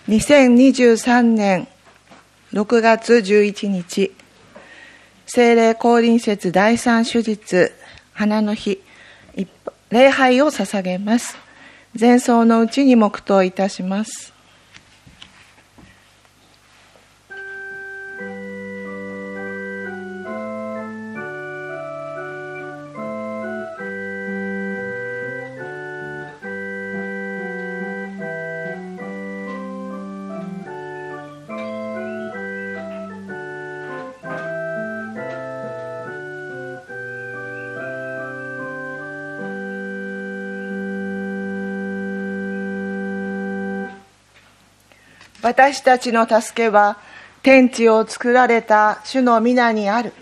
2023年6月11日、聖霊降臨節第3主日、花の日、礼拝を捧げます。前奏のうちに黙祷いたします。私たちの助けは天地を作られた主の皆にある。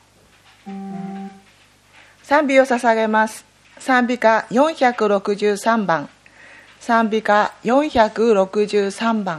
賛美を捧げます。賛美歌463番。賛美歌463番。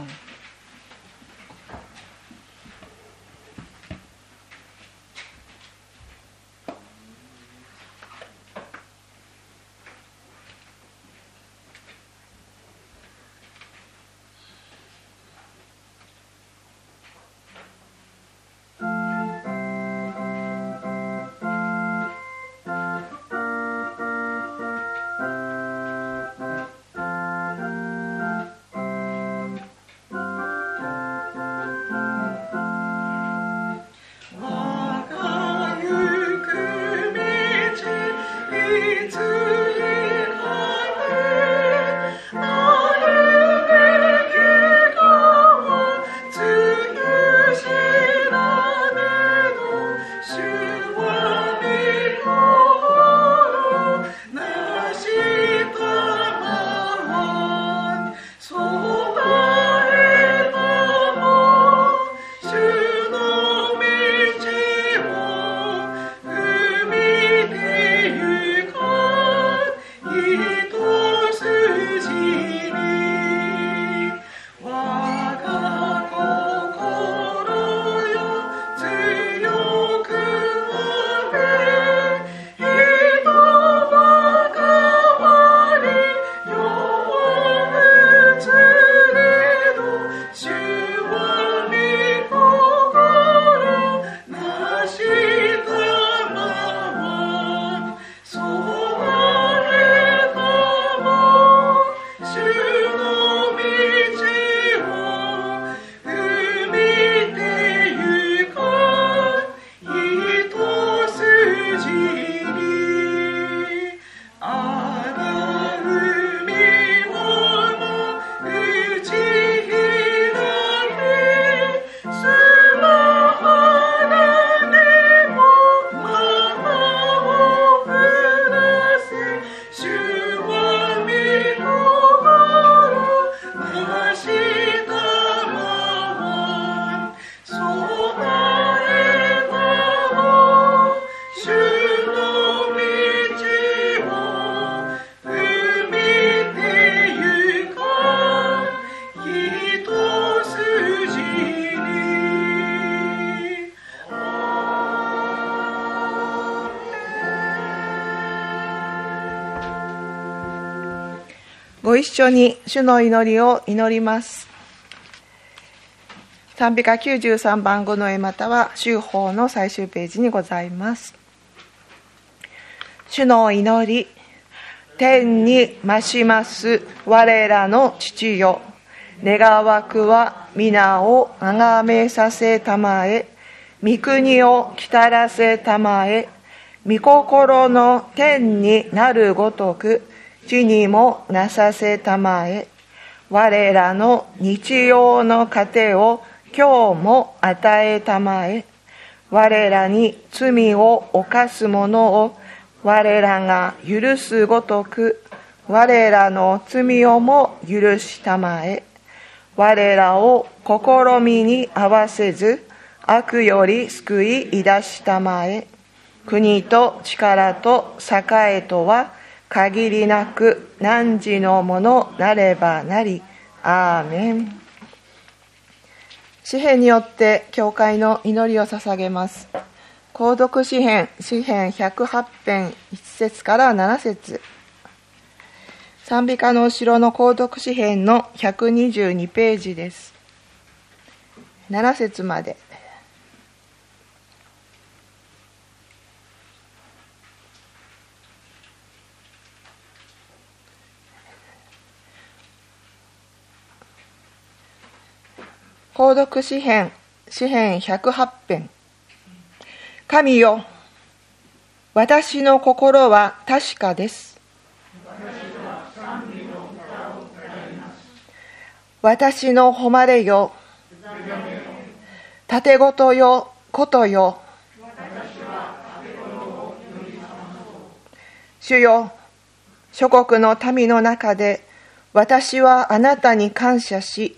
ご一緒に主の祈りを祈ります。賛美歌93番5の絵または修法の最終ページにございます。主の祈り。天に増します我らの父よ、願わくは皆をあがめさせたまえ、御国を来たらせたまえ、御心の天になるごとく地にもなさせたまえ。我らの日用の糧を今日も与えたまえ。我らに罪を犯す者を我らが許すごとく我らの罪をも許したまえ。我らを試みに合わせず悪より救い出したまえ。国と力と栄とは限りなく汝のものなればなり。アーメン。詩編によって教会の祈りを捧げます。購読詩編108編1節から7節。 賛美歌の後ろの購読詩編の122ページです。7節まで。購読詩編108編。神よ、私の心は確かです。私の誉れよ、盾事よ、ことよ。主よ、諸国の民の中で私はあなたに感謝し、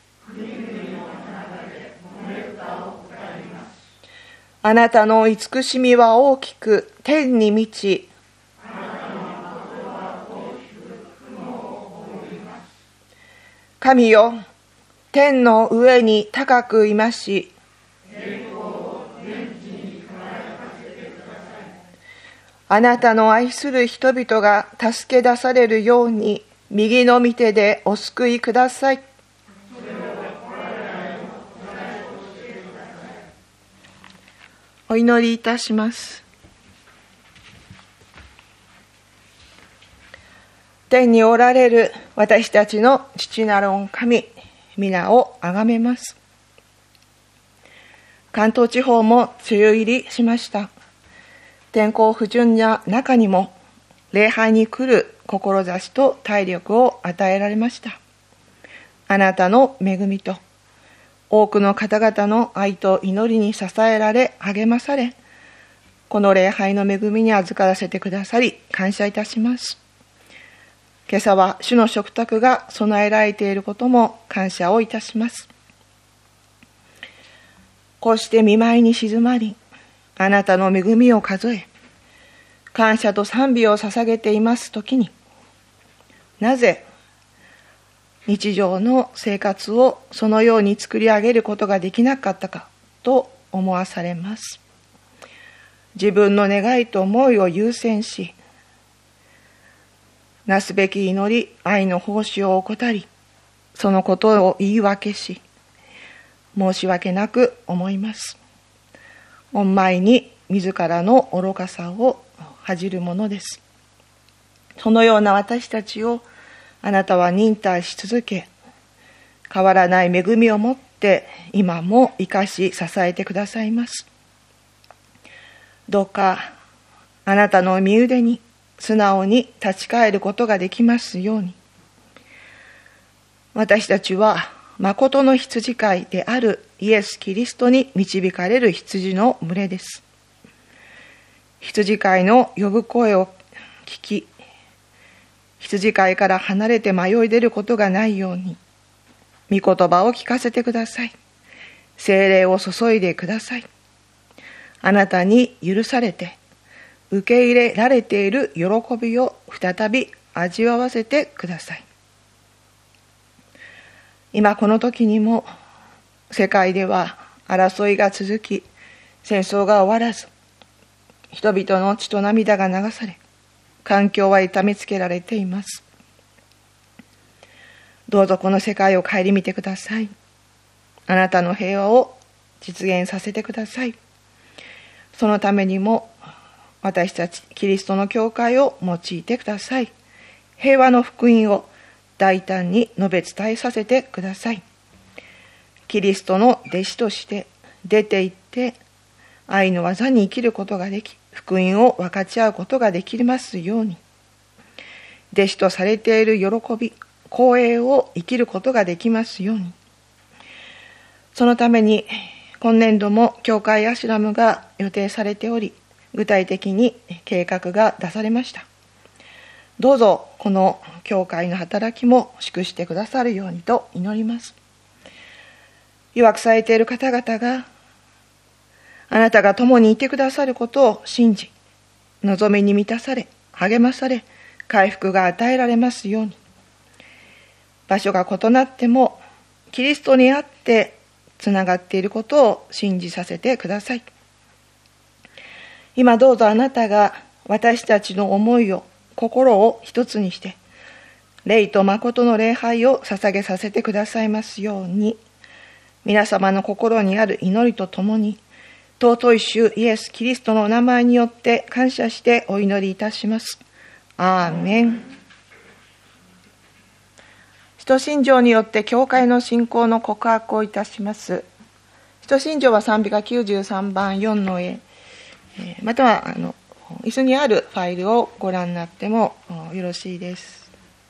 あなたの慈しみは大きく天に満ち、神よ、天の上に高くいまし、あなたの愛する人々が助け出されるように、右の御手でお救いください。お祈りいたします。天におられる私たちの父なる御神、皆をあがめます。関東地方も梅雨入りしました。天候不順な中にも礼拝に来る志と体力を与えられました。あなたの恵みと多くの方々の愛と祈りに支えられ励まされ、この礼拝の恵みに預からせてくださり感謝いたします。今朝は主の食卓が備えられていることも感謝をいたします。こうして御前に静まり、あなたの恵みを数え、感謝と賛美を捧げていますときに、なぜ日常の生活をそのように作り上げることができなかったかと思わされます。自分の願いと思いを優先し、なすべき祈り、愛の奉仕を怠り、そのことを言い訳し、申し訳なく思います。御前に自らの愚かさを恥じるものです。そのような私たちをあなたは忍耐し続け、変わらない恵みをもって今も生かし支えてくださいます。どうかあなたの御腕に素直に立ち返ることができますように。私たちは誠の羊飼いであるイエス・キリストに導かれる羊の群れです。羊飼いの呼ぶ声を聞き、羊飼いから離れて迷い出ることがないように、御言葉を聞かせてください。聖霊を注いでください。あなたに許されて、受け入れられている喜びを再び味わわせてください。今この時にも、世界では争いが続き、戦争が終わらず、人々の血と涙が流され、環境は痛めつけられています。どうぞこの世界を顧みてください。あなたの平和を実現させてください。そのためにも私たちキリストの教会を用いてください。平和の福音を大胆に述べ伝えさせてください。キリストの弟子として出て行って愛の技に生きることができ、福音を分かち合うことができますように、弟子とされている喜び、光栄を生きることができますように。そのために今年度も教会アシュラムが予定されており、具体的に計画が出されました。どうぞこの教会の働きも祝してくださるようにと祈ります。弱くされている方々があなたが共にいてくださることを信じ、望みに満たされ、励まされ、回復が与えられますように。場所が異なっても、キリストにあってつながっていることを信じさせてください。今どうぞあなたが私たちの思いを、心を一つにして、 霊と誠の礼拝を捧げさせてくださいますように、皆様の心にある祈りとともに、尊い主イエス・キリストのお名前によって感謝してお祈りいたします。アーメン。使徒信条によって教会の信仰の告白をいたします。使徒信条は賛美歌93番4の絵、または椅子にあるファイルをご覧になってもよろしいです。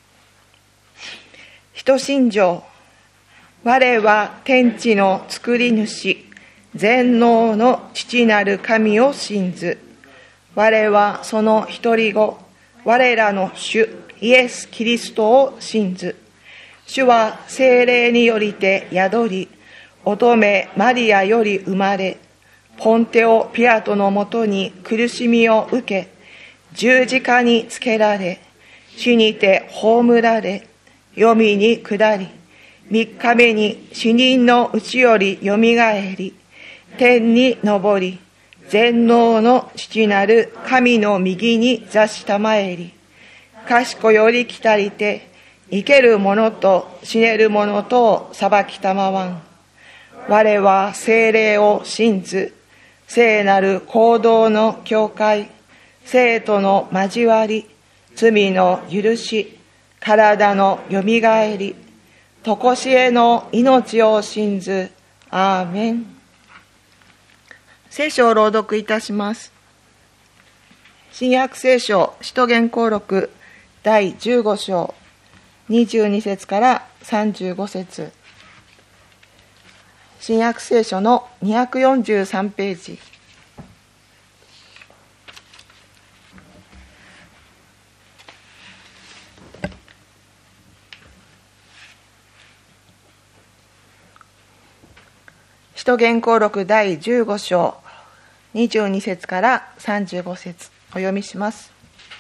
使徒信条。我は天地の作り主、全能の父なる神を信ず。我はその一人子、我らの主イエス・キリストを信ず。主は聖霊によりて宿り、乙女マリアより生まれ、ポンテオ・ピラトのもとに苦しみを受け、十字架につけられ、死にて葬られ、黄泉に下り、3日目に死人のうちよりよみがえり、天に昇り、全能の父なる神の右に座したまえり、賢より来たりて、生ける者と死ねる者とを裁きたまわん。我は聖霊を信ず、聖なる行動の教会、聖との交わり、罪の許し、体のよみがえり、とこしえの命を信ず。アーメン。聖書を朗読いたします。新約聖書使徒言行録第15章22節から35節。新約聖書の243ページ。使徒言行録第15章22節から35節お読みします。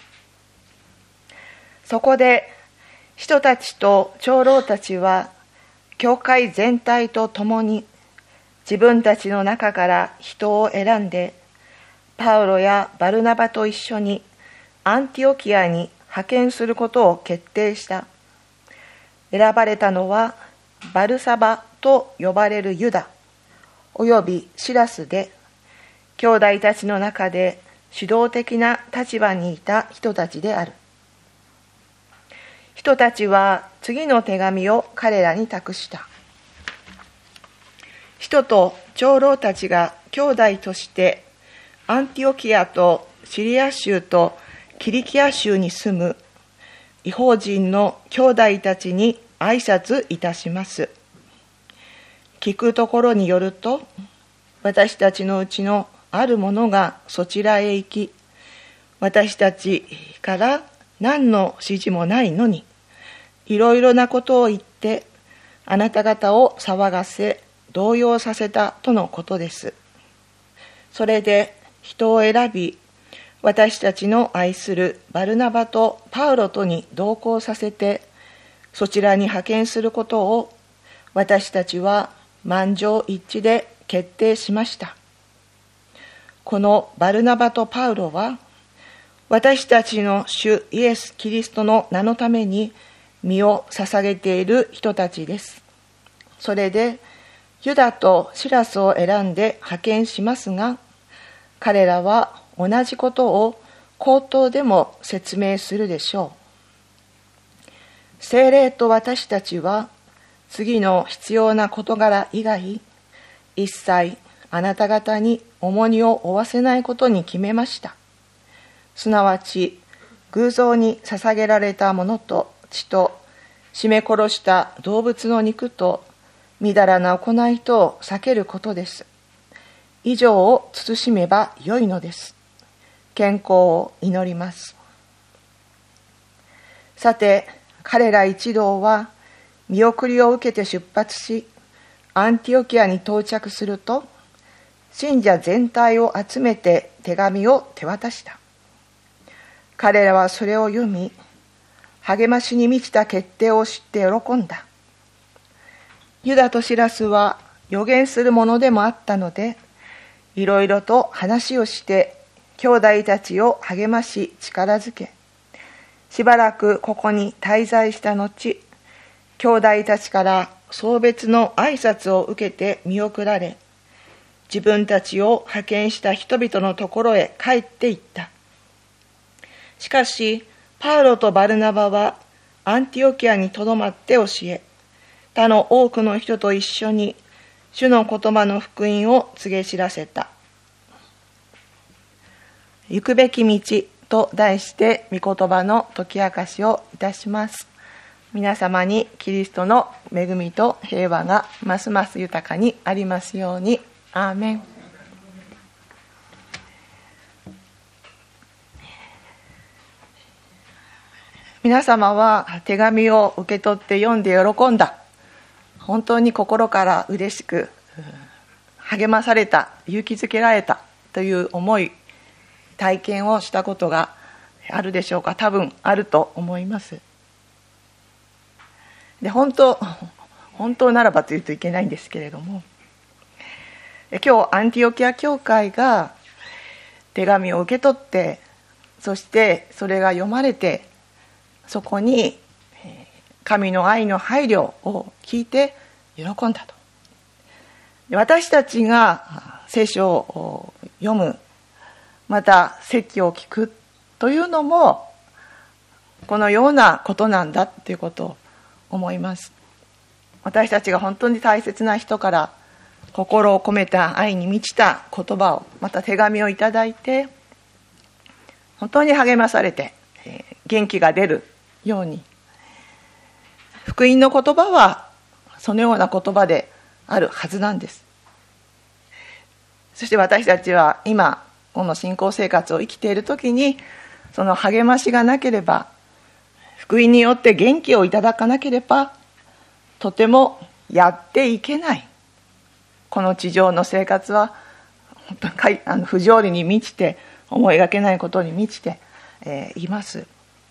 そこで使徒たちと長老たちは教会全体と共に自分たちの中から人を選んで、パウロやバルナバと一緒にアンティオキアに派遣することを決定した。選ばれたのはバルサバと呼ばれるユダおよびシラスで、兄弟たちの中で主導的な立場にいた人たちである。人たちは次の手紙を彼らに託した。使徒と長老たちが兄弟としてアンティオキアとシリア州とキリキア州に住む異邦人の兄弟たちに挨拶いたします。聞くところによると、私たちのうちのある者がそちらへ行き、私たちから何の指示もないのに、いろいろなことを言って、あなた方を騒がせ、動揺させたとのことです。それで人を選び、私たちの愛するバルナバとパウロとに同行させて、そちらに派遣することを私たちは満場一致で決定しました。このバルナバとパウロは、私たちの主イエス・キリストの名のために身を捧げている人たちです。それで、ユダとシラスを選んで派遣しますが、彼らは同じことを口頭でも説明するでしょう。聖霊と私たちは、次の必要な事柄以外、一切あなた方に重荷を負わせないことに決めました。すなわち、偶像に捧げられたものと血と、絞め殺した動物の肉と、みだらな行いとを避けることです。以上を慎めばよいのです。健康を祈ります。さて、彼ら一同は、見送りを受けて出発し、アンティオキアに到着すると、信者全体を集めて手紙を手渡した。彼らはそれを読み、励ましに満ちた決定を知って喜んだ。ユダとシラスは預言するものでもあったので、いろいろと話をして兄弟たちを励まし力づけ、 しばらくここに滞在した後、兄弟たちから送別の挨拶を受けて見送られ、自分たちを派遣した人々のところへ帰っていった。しかし、パウロとバルナバはアンティオキアにとどまって教え、他の多くの人と一緒に主の言葉の福音を告げ知らせた。行くべき道と題して御言葉の解き明かしをいたします。皆様にキリストの恵みと平和がますます豊かにありますように。アーメン。皆様は手紙を受け取って読んで喜んだ、本当に心から嬉しく励まされた、勇気づけられたという思い、体験をしたことがあるでしょうか。多分あると思います。で、本当ならばというといけないんですけれども、今日アンティオキア教会が手紙を受け取って、そしてそれが読まれて、そこに神の愛の配慮を聞いて喜んだと。私たちが聖書を読む、また説教を聞くというのもこのようなことなんだということを思います。私たちが本当に大切な人から心を込めた愛に満ちた言葉を、また手紙をいただいて、本当に励まされて元気が出るように、福音の言葉はそのような言葉であるはずなんです。そして私たちは今この信仰生活を生きているときに、その励ましがなければ、福音によって元気をいただかなければ、とてもやっていけない。この地上の生活は本当に不条理に満ちて、思いがけないことに満ちて、います。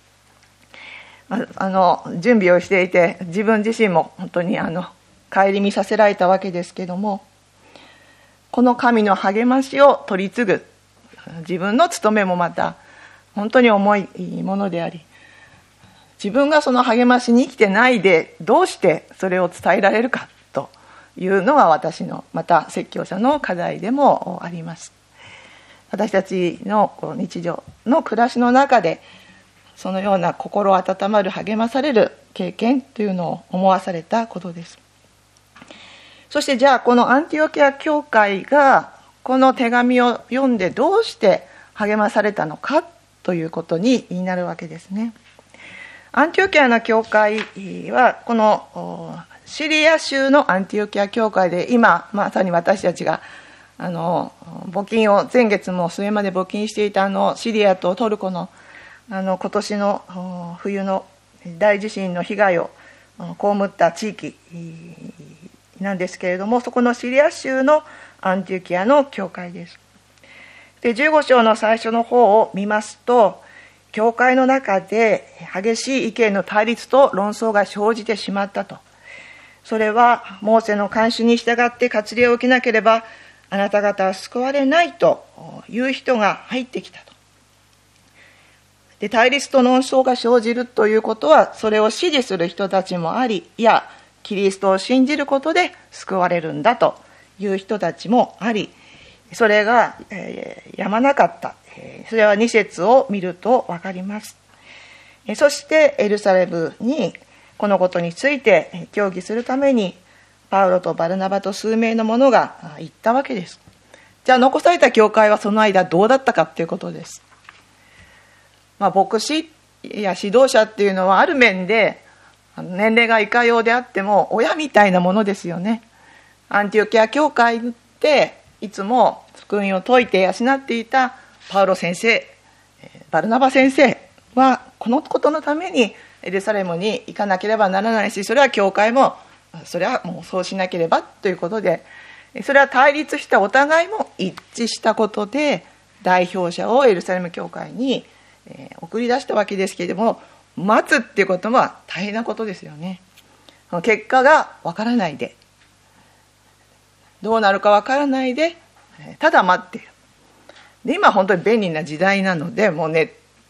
準備をしていて、自分自身も本当に顧みさせられたわけですけども、この神の励ましを取り継ぐ自分の務めもまた本当に重いものであり、自分がその励ましに生きてないでどうしてそれを伝えられるかというのが私の、また説教者の課題でもあります。私たちの日常の暮らしの中で、そのような心温まる、励まされる経験というのを思わされたことです。そしてじゃあこのアンティオキア教会がこの手紙を読んでどうして励まされたのかということになるわけですね。アンティオキアの教会はこのシリア州のアンティオキア教会で、今まさに私たちが募金を前月も末まで募金していたシリアとトルコの今年の冬の大地震の被害を被った地域なんですけれども、そこのシリア州のアンティオキアの教会です。で、15章の最初の方を見ますと、教会の中で激しい意見の対立と論争が生じてしまったと。それはモーセの慣習に従って割礼を受けなければあなた方は救われないという人が入ってきたと。で、対立と論争が生じるということは、それを支持する人たちもあり、いやキリストを信じることで救われるんだという人たちもあり、それがやまなかった。それは2節を見ると分かります。そしてエルサレムにこのことについて協議するためにパウロとバルナバと数名の者が行ったわけです。じゃあ残された教会はその間どうだったかということです。牧師や指導者っていうのはある面で年齢がいかようであっても親みたいなものですよね。アンティオキア教会でいつも福音を説いて養っていたパウロ先生、バルナバ先生はこのことのためにエルサレムに行かなければならないし、それは教会もそれはもうそうしなければということで、それは対立したお互いも一致したことで代表者をエルサレム教会に送り出したわけですけれども、待つっていうことは大変なことですよね。結果がわからないで、どうなるかわからないでただ待っている。で、今本当に便利な時代なので、もうネッ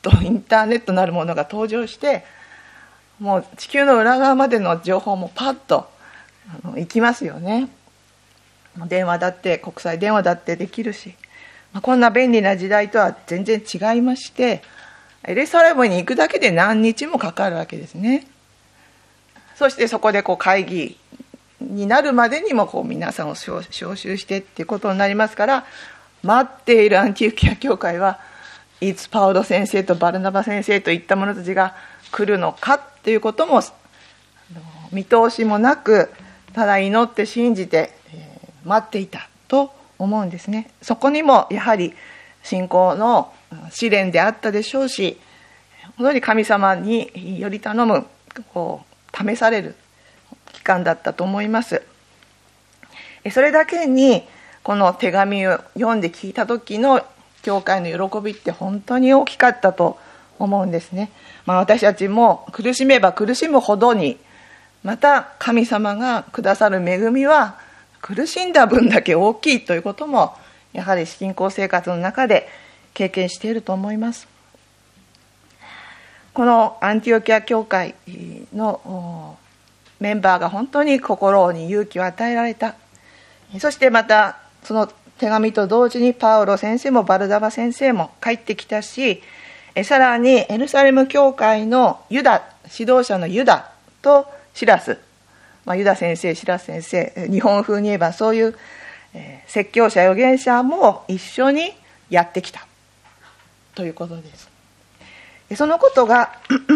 とインターネットなるものが登場して、もう地球の裏側までの情報もパッと行きますよね。電話だって国際電話だってできるし、こんな便利な時代とは全然違いまして、エルサレムに行くだけで何日もかかるわけですね。そしてそこで会議になるまでにも皆さんを招集してっていうことになりますから、待っているアンティオキア教会はいつパウロ先生とバルナバ先生といった者たちが来るのかっていうことも見通しもなく、ただ祈って信じて待っていたと思うんですね。そこにもやはり信仰の試練であったでしょうし、本当に神様により頼む試される期間だったと思います。それだけにこの手紙を読んで聞いた時の教会の喜びって本当に大きかったと思うんですね。私たちも苦しめば苦しむほどに、また神様がくださる恵みは苦しんだ分だけ大きいということも、やはり信仰生活の中で経験していると思います。このアンティオキア教会のメンバーが本当に心に勇気を与えられた。そしてまたその手紙と同時にパウロ先生もバルナバ先生も帰ってきたし、さらにエルサレム教会の指導者のユダとシラス、ユダ先生、シラス先生、日本風に言えばそういう説教者預言者も一緒にやってきたということです。そのことが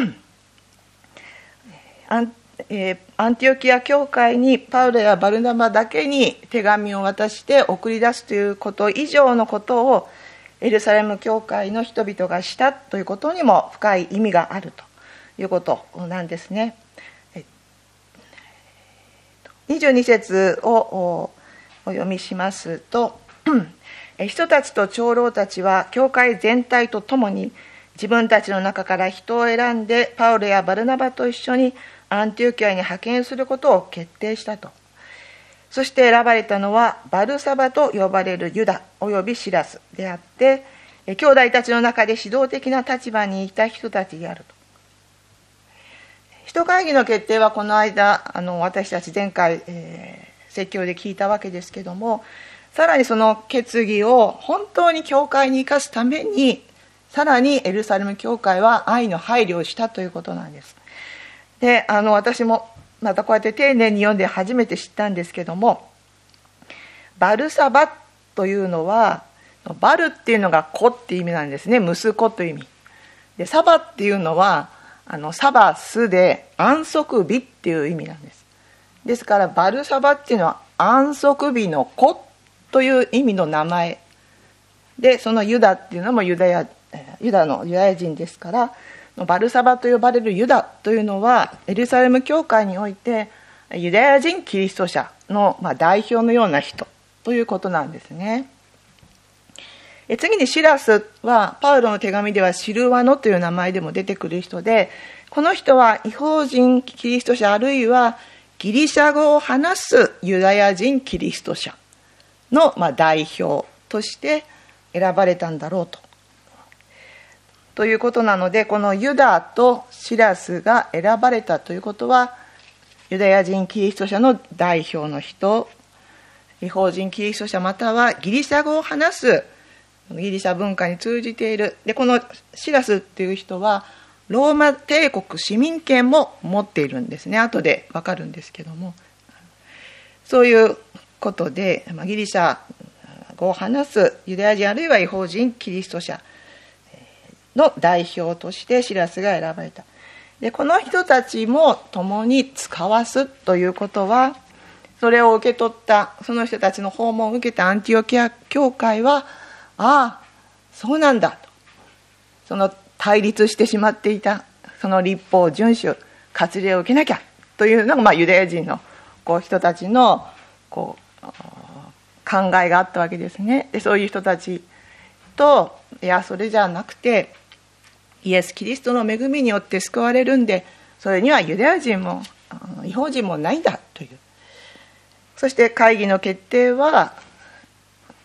アンティオキア教会にパウロやバルナバだけに手紙を渡して送り出すということ以上のことをエルサレム教会の人々がしたということにも深い意味があるということなんですね。22節をお読みしますと、人たちと長老たちは教会全体とともに自分たちの中から人を選んでパウロやバルナバと一緒にアンティオキアに派遣することを決定したと。そして選ばれたのはバルサバと呼ばれるユダおよびシラスであって、兄弟たちの中で指導的な立場にいた人たちであると。使徒会議の決定はこの間私たち前回、説教で聞いたわけですけども、さらにその決議を本当に教会に生かすために、さらにエルサレム教会は愛の配慮をしたということなんです。で、私もまたこうやって丁寧に読んで初めて知ったんですけども、バルサバというのは、バルっていうのが子っていう意味なんですね。息子という意味で、サバっていうのはサバスで安息日っていう意味なんです。ですからバルサバっていうのは安息日の子という意味の名前で、そのユダっていうのもユダのユダヤ人ですから、バルサバと呼ばれるユダというのはエルサレム教会においてユダヤ人キリスト者の代表のような人ということなんですね。次にシラスはパウロの手紙ではシルワノという名前でも出てくる人で、この人は異邦人キリスト者あるいはギリシャ語を話すユダヤ人キリスト者の代表として選ばれたんだろうということなので、このユダとシラスが選ばれたということは、ユダヤ人キリスト者の代表の人、異邦人キリスト者またはギリシャ語を話すギリシャ文化に通じている。で、このシラスっていう人はローマ帝国市民権も持っているんですね。後でわかるんですけども、そういうことでギリシャ語を話すユダヤ人あるいは異邦人キリスト者の代表としてシラスが選ばれた。で、この人たちも共に使わすということは、それを受け取ったその人たちの訪問を受けたアンティオキア教会は、ああそうなんだと、その対立してしまっていたその律法遵守割礼を受けなきゃというのが、ユダヤ人の人たちの考えがあったわけですね。で、そういう人たちと、いやそれじゃなくてイエス・キリストの恵みによって救われるんで、それにはユダヤ人も異邦人もないんだという。そして会議の決定は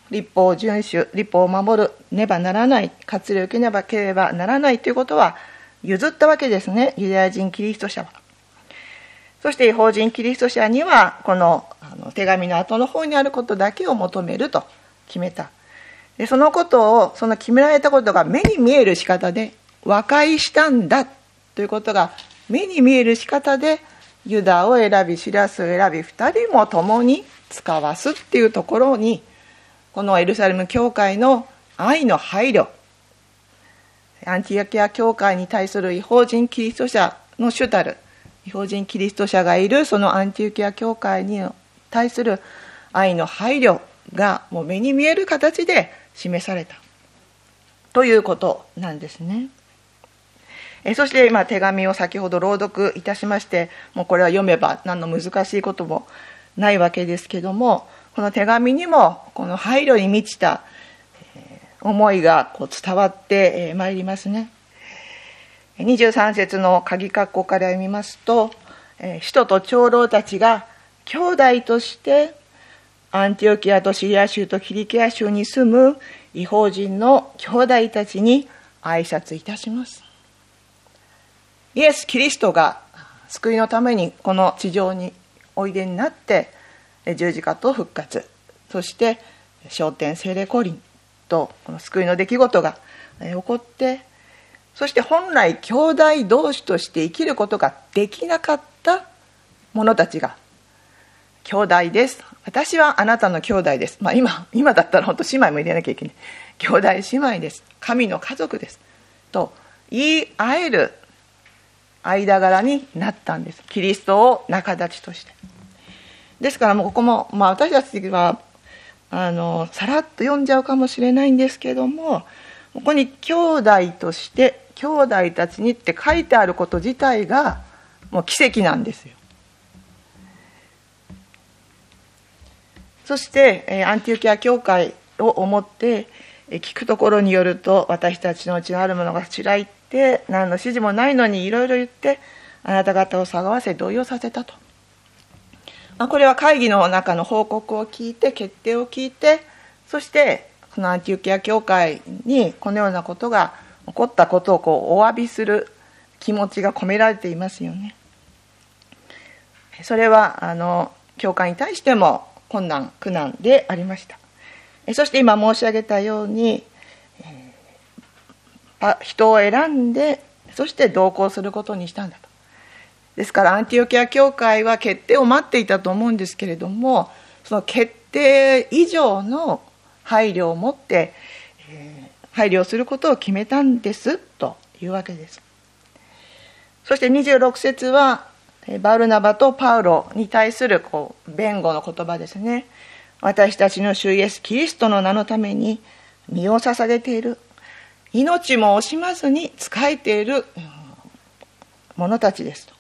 律法を遵守、律法を守るねばならない、割礼を受けねばければならないということは譲ったわけですね、ユダヤ人キリスト者は。そして異邦人キリスト者にはこの手紙の後の方にあることだけを求めると決めた。でそのことを、その決められたことが目に見える仕方で和解したんだということが目に見える仕方で、ユダを選びシラスを選び2人も共に使わすっていうところに、このエルサレム教会の愛の配慮、アンティオキア教会に対する異邦人キリスト者の主たる異邦人キリスト者がいるそのアンティオキア教会に対する愛の配慮がもう目に見える形で示されたということなんですね。そして今手紙を先ほど朗読いたしまして、もうこれは読めば何の難しいこともないわけですけども、この手紙にもこの配慮に満ちた思いが伝わってまいりますね。23節の鍵括弧から読みますと、使徒と長老たちが兄弟としてアンティオキアとシリア州とキリキア州に住む異邦人の兄弟たちに挨拶いたします。イエス・キリストが救いのためにこの地上においでになって十字架と復活、そして昇天聖霊降臨とこの救いの出来事が起こって、そして本来兄弟同士として生きることができなかった者たちが、兄弟です、私はあなたの兄弟です、今だったら本当姉妹も入れなきゃいけない、兄弟姉妹です、神の家族ですと言い合える間柄になったんです。キリストを仲立ちとして。ですからもうここも、私たちはさらっと読んじゃうかもしれないんですけども、ここに兄弟として兄弟たちにって書いてあること自体がもう奇跡なんですよ。そしてアンティオキア教会を思って聞くところによると、私たちのうちのあるものがちらいって何の指示もないのにいろいろ言ってあなた方を騒がせ動揺させたと。これは会議の中の報告を聞いて、決定を聞いて、そしてこのアンティオキア教会にこのようなことが起こったことをお詫びする気持ちが込められていますよね。それは教会に対しても困難苦難でありました。そして今申し上げたように、人を選んでそして同行することにしたんだと。ですからアンティオキア教会は決定を待っていたと思うんですけれども、その決定以上の配慮を持って配慮することを決めたんですというわけです。そして26節はバルナバとパウロに対する弁護の言葉ですね。私たちの主イエスキリストの名のために身を捧げている、命も惜しまずに仕えている者たちですと。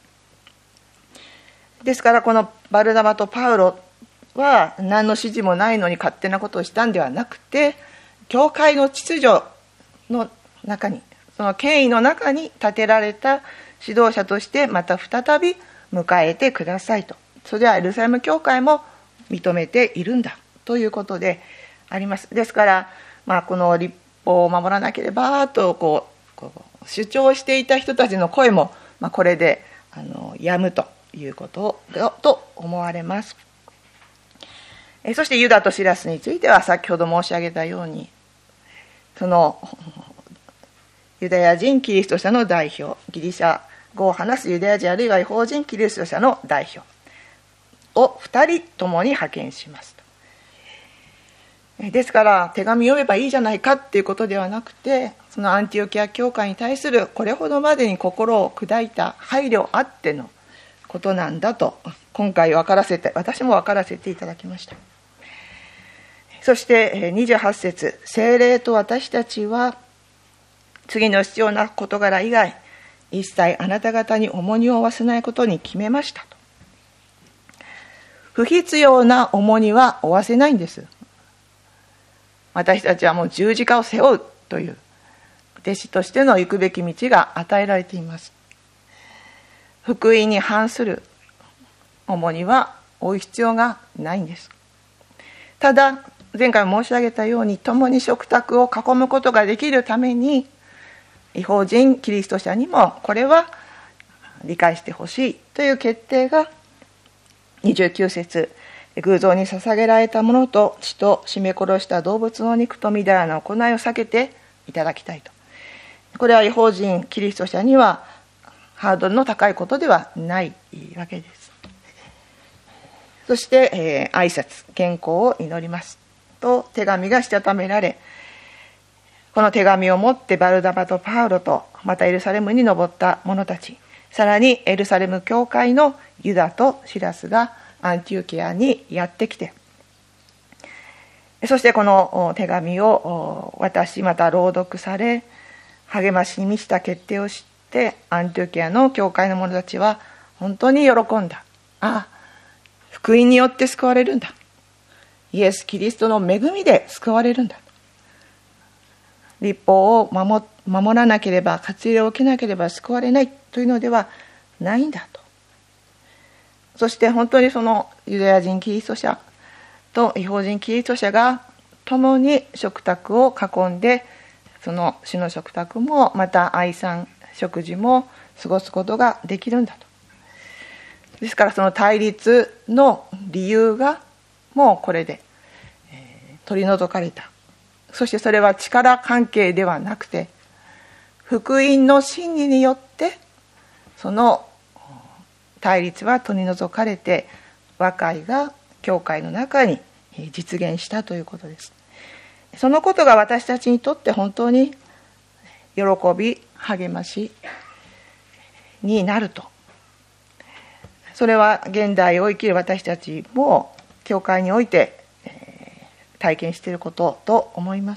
ですからこのバルナバとパウロは何の指示もないのに勝手なことをしたんではなくて、教会の秩序の中に、その権威の中に立てられた指導者としてまた再び迎えてくださいと。それはエルサレム教会も認めているんだということであります。ですからこの律法を守らなければと主張していた人たちの声もこれで止むということと思われます。そしてユダとシラスについては先ほど申し上げたように、そのユダヤ人キリスト者の代表、ギリシャ語を話すユダヤ人あるいは異邦人キリスト者の代表を2人共に派遣しますと。ですから手紙読めばいいじゃないかっていうことではなくて、そのアンティオキア教会に対するこれほどまでに心を砕いた配慮あってのことなんだと今回私も分からせていただきました。そして28節、聖霊と私たちは次の必要な事柄以外一切あなた方に重荷を負わせないことに決めましたと。不必要な重荷は負わせないんです。私たちはもう十字架を背負うという弟子としての行くべき道が与えられています。福音に反する重荷は負う必要がないんです。ただ前回も申し上げたように共に食卓を囲むことができるために、異邦人キリスト者にもこれは理解してほしいという決定が29節、偶像に捧げられたものと血と絞め殺した動物の肉とみだらな行いを避けていただきたいと。これは異邦人キリスト者にはハードルの高いことではないわけです。そして、挨拶健康を祈りますと手紙がしたためられ、この手紙を持ってバルナバとパウロとまたエルサレムに登った者たち、さらにエルサレム教会のユダとシラスがアンティオキアにやってきて、そしてこの手紙を私また朗読され、励ましに満ちた決定を知ってアンティオキアの教会の者たちは本当に喜んだ。ああ、福音によって救われるんだ、イエス・キリストの恵みで救われるんだ、律法を守らなければ、割礼を受けなければ救われないというのではないんだと。そして本当にそのユダヤ人キリスト者と異邦人キリスト者が共に食卓を囲んで、その主の食卓もまた愛餐食事も過ごすことができるんだと。ですからその対立の理由がもうこれで取り除かれた。そしてそれは力関係ではなくて、福音の真理によってその対立は取り除かれて、和解が教会の中に実現したということです。そのことが私たちにとって本当に喜び、励ましになると。それは現代を生きる私たちも教会において体験していることと思います。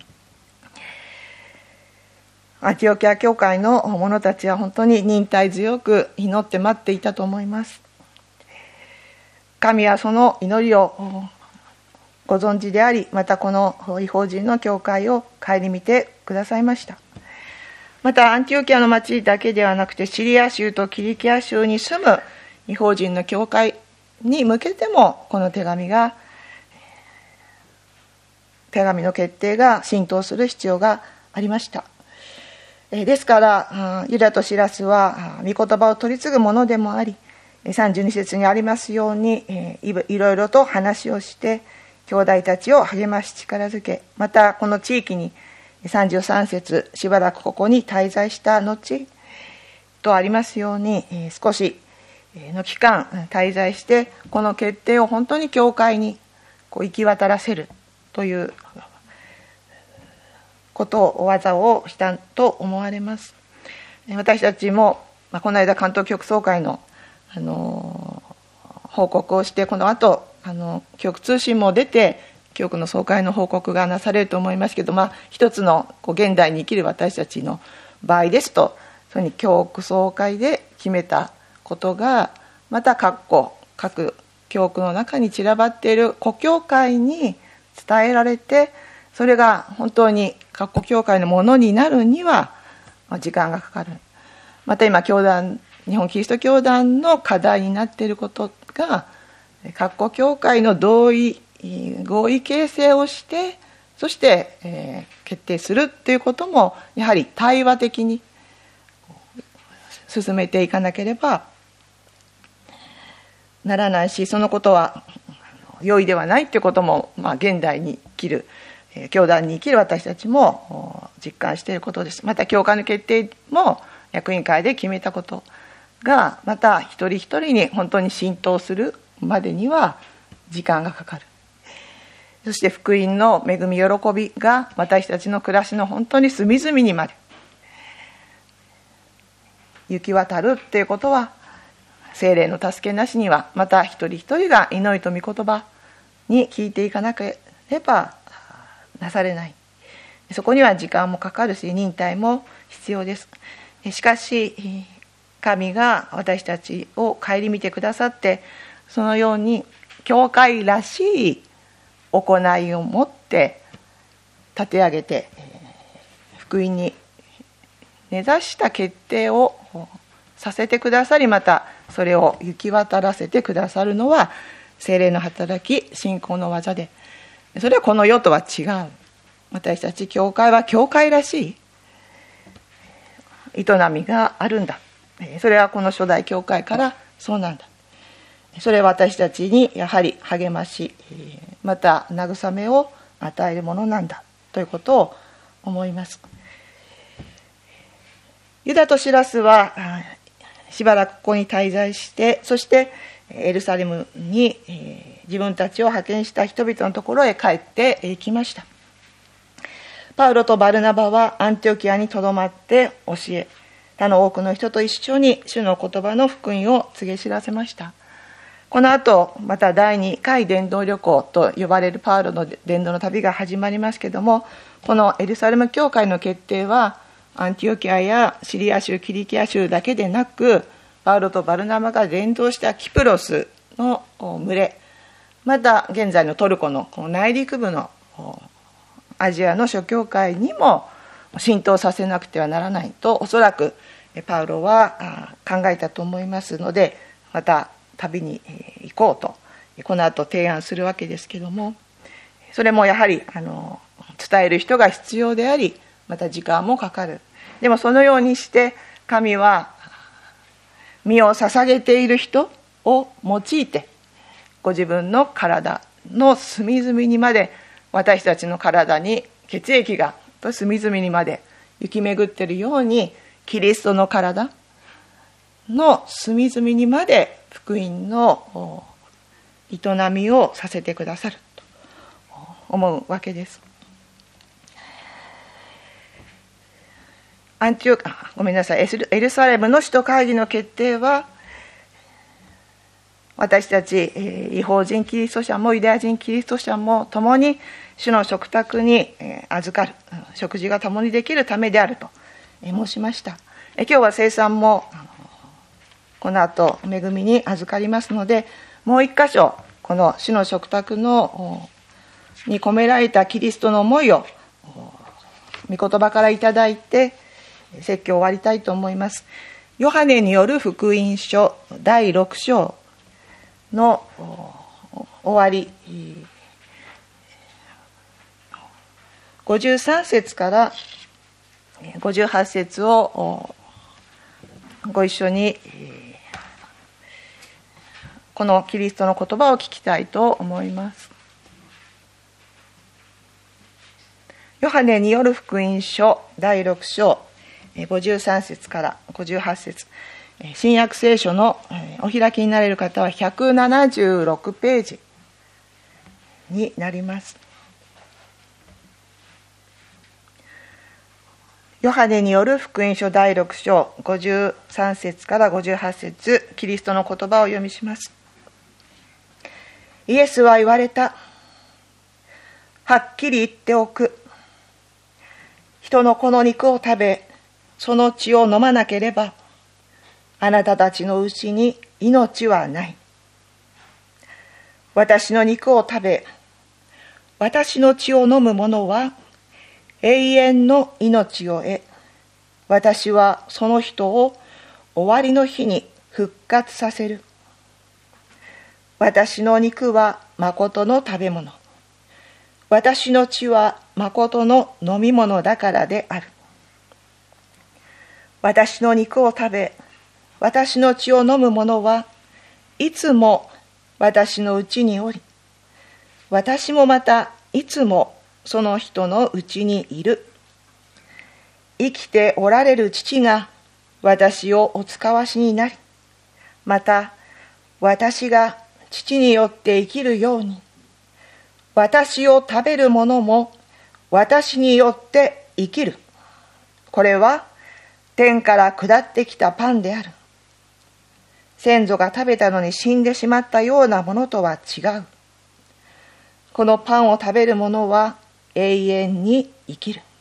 アンティオキア教会の者たちは本当に忍耐強く祈って待っていたと思います。神はその祈りをご存知であり、またこの異邦人の教会を顧みてくださいました。またアンティオキアの町だけではなくて、シリア州とキリキア州に住む異邦人の教会に向けてもこの手紙の決定が浸透する必要がありました。ですからユダとシラスは御言葉を取り継ぐものでもあり、32節にありますようにいろいろと話をして兄弟たちを励まし力づけ、またこの地域に33節しばらくここに滞在した後とありますように、少しの期間滞在してこの決定を本当に教会に行き渡らせるという技をしたと思われます。私たちもこの間関東局総会の報告をして、この後局通信も出て局の総会の報告がなされると思いますけど、一つの現代に生きる私たちの場合ですと、それに局総会で決めたことがまた各教区の中に散らばっている故教会に伝えられて、それが本当に各個教会のものになるには時間がかかる。また今日本キリスト教団の課題になっていることが、各個教会の合意形成をして、そして、決定するということもやはり対話的に進めていかなければならないし、そのことは容易ではないということも、現代に生きる教団に生きる私たちも実感していることです。また教会の決定も役員会で決めたことがまた一人一人に本当に浸透するまでには時間がかかる。そして福音の恵み喜びが私たちの暮らしの本当に隅々にまで行き渡るということは、聖霊の助けなしにはまた一人一人が祈りと御言葉に聞いていかなければなされない。そこには時間もかかるし忍耐も必要です。しかし神が私たちを顧みてくださって、そのように教会らしい行いを持って立て上げて、福音に根ざした決定をさせてくださり、またそれを行き渡らせてくださるのは聖霊の働き、信仰の技で、 それはこの世とは違う。私たち教会は教会らしい営みがあるんだ。それはこの初代教会からそうなんだ。それは私たちにやはり励まし、また慰めを与えるものなんだということを思います。ユダとシラスはしばらくここに滞在して、そしてエルサレムに自分たちを派遣した人々のところへ帰ってきました。パウロとバルナバはアンティオキアにとどまって教え、他の多くの人と一緒に主の言葉の福音を告げ知らせました。この後また第2回伝道旅行と呼ばれるパウロの伝道の旅が始まりますけれども、このエルサレム教会の決定はアンティオキアやシリア州キリキア州だけでなく、パウロとバルナバが伝道したキプロスの群れ、また現在のトルコの内陸部のアジアの諸教会にも浸透させなくてはならないと、おそらくパウロは考えたと思いますので、また旅に行こうとこの後提案するわけですけども、それもやはり伝える人が必要であり、また時間もかかる。でもそのようにして神は身を捧げている人を用いて、ご自分の体の隅々にまで、私たちの体に血液が隅々にまで行き巡っているように、キリストの体の隅々にまで福音の営みをさせてくださると思うわけです。エルサレムの首都会議の決定は、私たち異邦人キリスト者もユダヤ人キリスト者も共に主の食卓に預かる、食事が共にできるためであると申しました。今日は聖餐もこの後恵みに預かりますので、もう一箇所この主の食卓のに込められたキリストの思いを御言葉からいただいて説教を終わりたいと思います。ヨハネによる福音書第6章の終わり、53節から58節をご一緒にこのキリストの言葉を聞きたいと思います。ヨハネによる福音書第6章53節から58節、新約聖書のお開きになれる方は176ページになります。ヨハネによる福音書第6章53節から58節、キリストの言葉を読みします。イエスは言われた。はっきり言っておく。人のこの肉を食べ、その血を飲まなければ、あなたたちのうちに命はない。私の肉を食べ、私の血を飲む者は永遠の命を得、私はその人を終わりの日に復活させる。私の肉は誠の食べ物。私の血は誠の飲み物だからである。私の肉を食べ、私の血を飲む者はいつも私のうちにおり、私もまたいつもその人のうちにいる。生きておられる父が私をお使わしになり、また私が父によって生きるように、私を食べる者も私によって生きる。これは天から下ってきたパンである。先祖が食べたのに死んでしまったようなものとは違う。このパンを食べる者は永遠に生きる。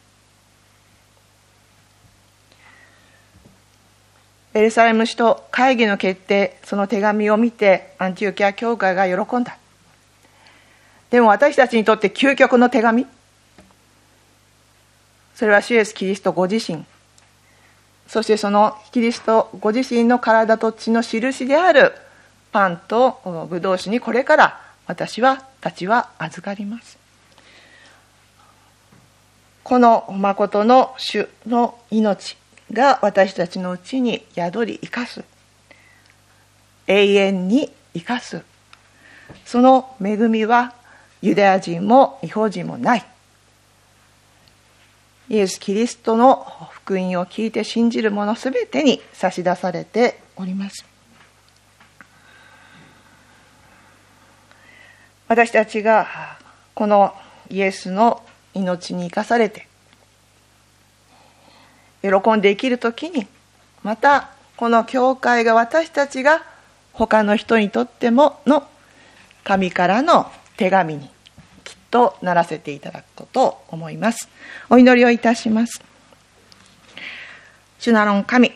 エルサレム首都会議の決定、その手紙を見てアンティオキア教会が喜んだ。でも私たちにとって究極の手紙、それは主イエスキリストご自身、そしてそのキリストご自身の体と血の印であるパンとブドウ酒にこれから私たちは預かります。 この誠の主の命が私たちのうちに宿り生かす、永遠に生かす、その恵みはユダヤ人も異邦人もない。イエス・キリストの福音を聞いて信じる者すべてに差し出されております。私たちがこのイエスの命に生かされて喜んで生きるときに、またこの教会が私たちが他の人にとってもの神からの手紙にきっとならせていただくことを思います。お祈りをいたします。主なる神、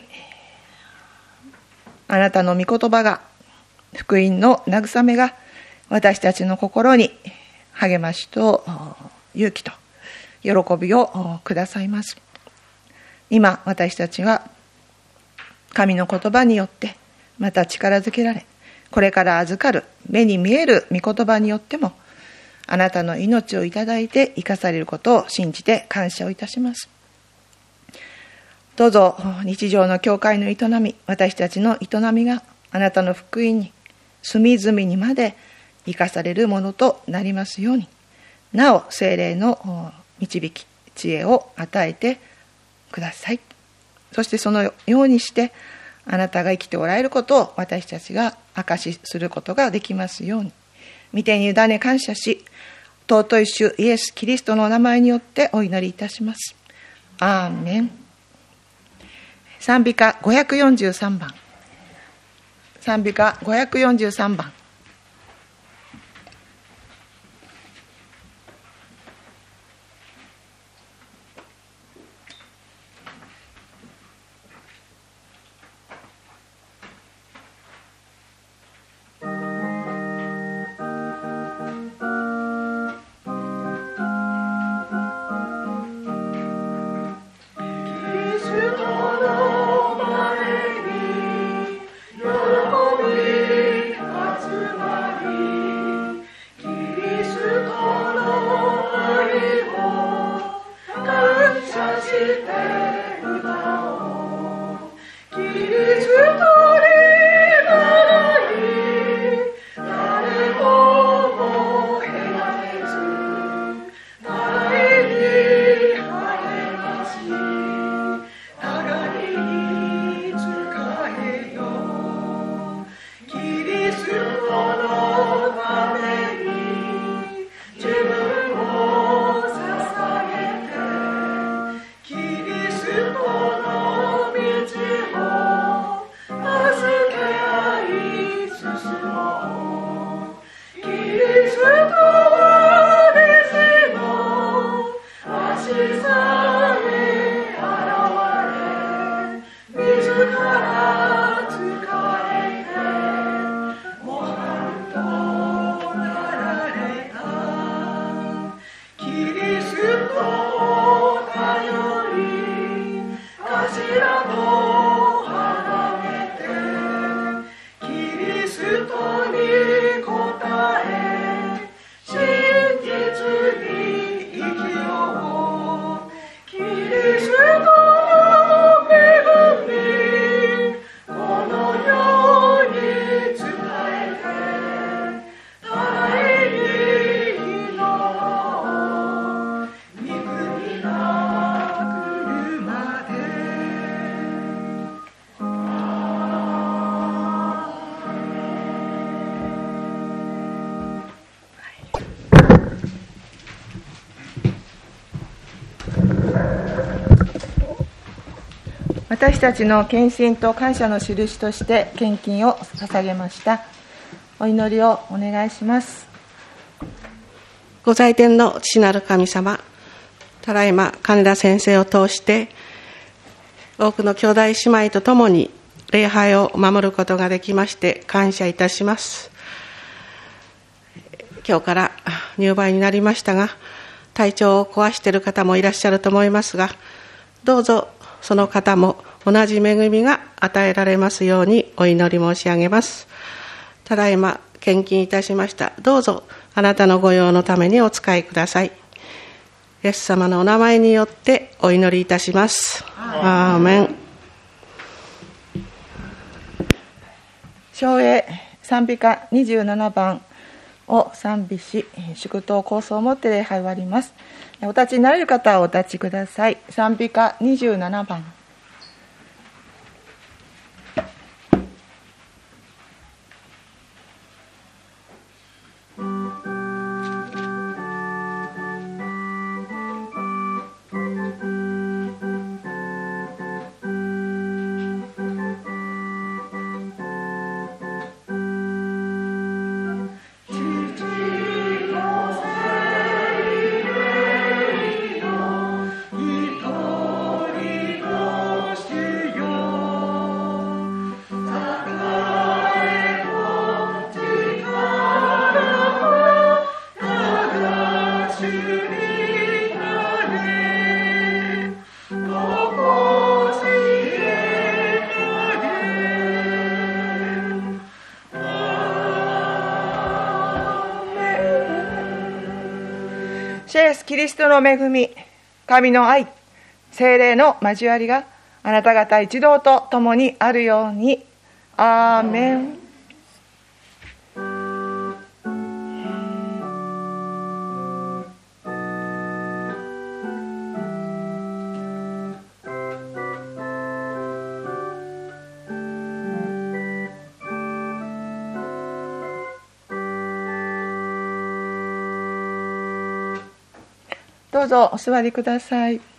あなたの御言葉が、福音の慰めが私たちの心に励ましと勇気と喜びをくださいます。今私たちは神の言葉によってまた力づけられ、これから預かる目に見える御言葉によってもあなたの命をいただいて生かされることを信じて感謝をいたします。どうぞ日常の教会の営み、私たちの営みがあなたの福音に隅々にまで生かされるものとなりますように、なお聖霊の導き知恵を与えてください。そしてそのようにしてあなたが生きておられることを私たちが証しすることができますように、御手に委ね感謝し、尊い主イエス・キリストのお名前によってお祈りいたします。アーメン。賛美歌543番。賛美歌543番。私たちの献身と感謝の印として献金を捧げました。お祈りをお願いします。 ご在天の父なる神様、ただいま金田先生を通して多くの兄弟姉妹と共に礼拝を守ることができまして感謝いたします。今日から入梅になりましたが、体調を壊している方もいらっしゃると思いますが、どうぞその方も同じ恵みが与えられますようにお祈り申し上げます。ただいま献金いたしました。どうぞあなたの御用のためにお使いください。 イエス様のお名前によってお祈りいたします。アーメン。 唱詠賛美歌27番を賛美し、祝祷構想をもって礼拝を終わります。お立ちになれる方はお立ちください。賛美歌27番。主イエスキリストの恵み、神の愛、聖霊の交わりがあなた方一同と共にあるように。アーメン。どうぞお座りください。